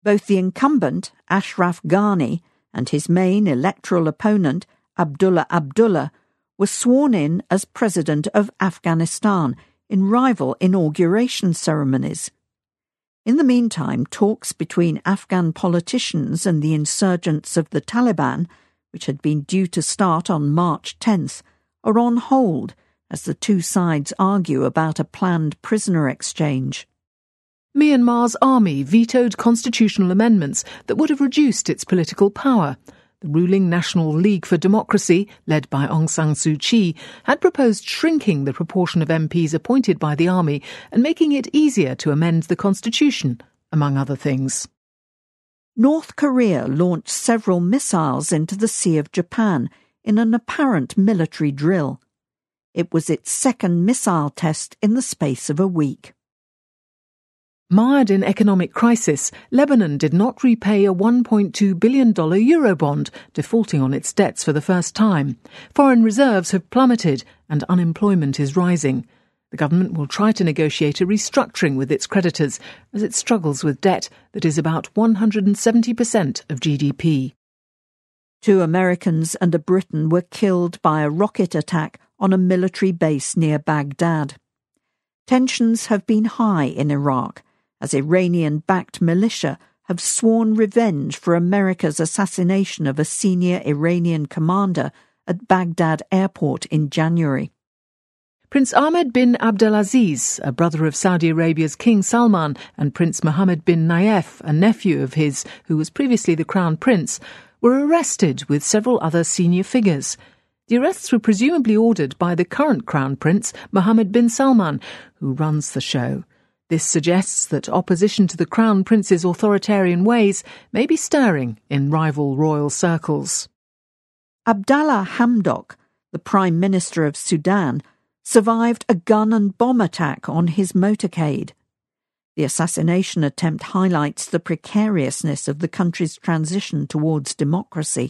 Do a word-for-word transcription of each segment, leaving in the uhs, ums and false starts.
Both the incumbent, Ashraf Ghani, and his main electoral opponent, Abdullah Abdullah, were sworn in as president of Afghanistan in rival inauguration ceremonies. In the meantime, talks between Afghan politicians and the insurgents of the Taliban, which had been due to start on March tenth, are on hold as the two sides argue about a planned prisoner exchange. Myanmar's army vetoed constitutional amendments that would have reduced its political power. The ruling National League for Democracy, led by Aung San Suu Kyi, had proposed shrinking the proportion of M Ps appointed by the army and making it easier to amend the constitution, among other things. North Korea launched several missiles into the Sea of Japan in an apparent military drill. It was its second missile test in the space of a week. Mired in economic crisis, Lebanon did not repay a one point two billion dollars Eurobond, defaulting on its debts for the first time. Foreign reserves have plummeted and unemployment is rising. The government will try to negotiate a restructuring with its creditors as it struggles with debt that is about one hundred seventy percent of G D P. Two Americans and a Briton were killed by a rocket attack on a military base near Baghdad. Tensions have been high in Iraq, as Iranian-backed militia have sworn revenge for America's assassination of a senior Iranian commander at Baghdad airport in January. Prince Ahmed bin Abdulaziz, a brother of Saudi Arabia's King Salman, and Prince Mohammed bin Nayef, a nephew of his who was previously the Crown Prince, were arrested with several other senior figures. The arrests were presumably ordered by the current Crown Prince, Mohammed bin Salman, who runs the show. This suggests that opposition to the Crown Prince's authoritarian ways may be stirring in rival royal circles. Abdallah Hamdok, the Prime Minister of Sudan, survived a gun and bomb attack on his motorcade. The assassination attempt highlights the precariousness of the country's transition towards democracy.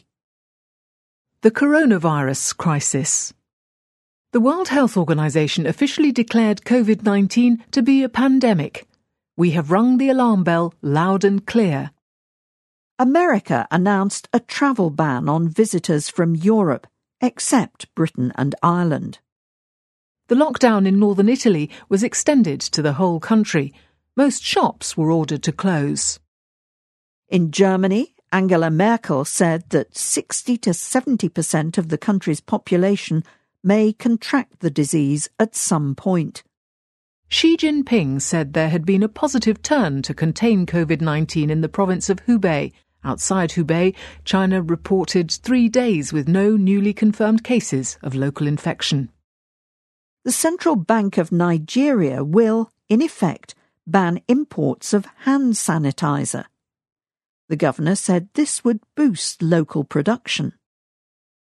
The coronavirus crisis. The World Health Organization officially declared COVID nineteen to be a pandemic. We have rung the alarm bell loud and clear. America announced a travel ban on visitors from Europe, except Britain and Ireland. The lockdown in northern Italy was extended to the whole country. Most shops were ordered to close. In Germany, Angela Merkel said that sixty to seventy percent of the country's population may contract the disease at some point. Xi Jinping said there had been a positive turn to contain COVID nineteen in the province of Hubei. Outside Hubei, China reported three days with no newly confirmed cases of local infection. The Central Bank of Nigeria will, in effect, ban imports of hand sanitizer. The governor said this would boost local production.